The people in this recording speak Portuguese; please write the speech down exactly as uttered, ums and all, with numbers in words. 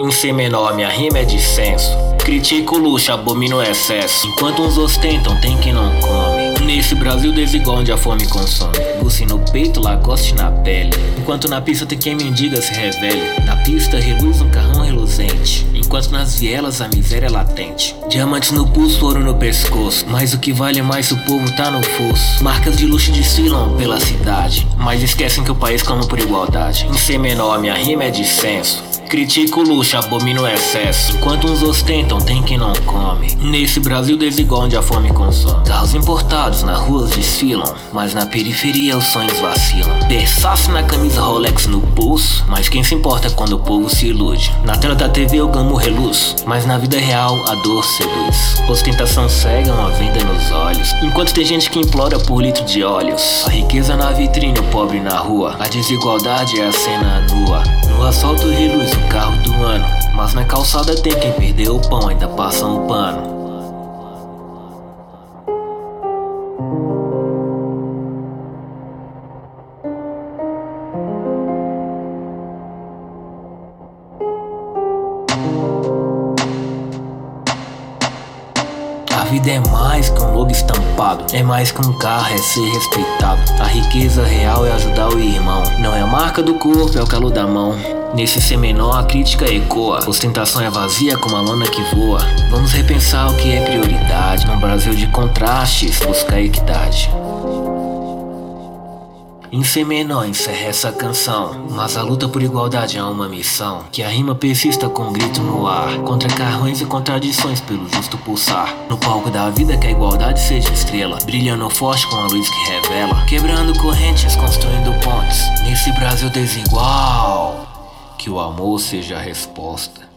Em C menor, minha rima é de senso. Critico o luxo, abomino o excesso. Enquanto uns ostentam, tem quem não come. Nesse Brasil desigual onde a fome consome. Gucci no peito, Lacoste na pele. Enquanto na pista tem quem mendiga se revele. Na pista reluz um carrão reluzente. Enquanto nas vielas a miséria é latente. Diamantes no pulso, ouro no pescoço. Mas o que vale mais se o povo tá no fosso. Marcas de luxo desfilam pela cidade, mas esquecem que o país clama por igualdade. Em C menor, minha rima é de senso. Critico o luxo, abomino o excesso. Enquanto uns ostentam, tem quem não come. Nesse Brasil desigual onde a fome consome. Carros importados na ruas desfilam, mas na periferia os sonhos vacilam. Versace na camisa, Rolex no pulso, mas quem se importa quando o povo se ilude. Na tela da T V o glamour reluz, mas na vida real a dor seduz. Ostentação cega, uma venda nos olhos, enquanto tem gente que implora por litro de óleos. A riqueza na vitrine, o pobre na rua. A desigualdade é a cena nua. No asfalto reluz o carro do ano, mas na calçada tem quem perdeu o pão, ainda passa um pano. A vida é mais que um logo estampado, é mais que um carro, é ser respeitado. A riqueza real é ajudar o irmão, não é a marca do corpo, é o calor da mão. Nesse C menor a crítica ecoa, ostentação é vazia como a lona que voa. Vamos repensar o que é prioridade, num Brasil de contrastes, buscar equidade. Em C menor encerra essa canção, mas a luta por igualdade é uma missão. Que a rima persista com um grito no ar, contra carrões e contradições pelo justo pulsar. No palco da vida que a igualdade seja estrela, brilhando forte com a luz que revela. Quebrando correntes, construindo pontes, nesse Brasil desigual, que o amor seja a resposta.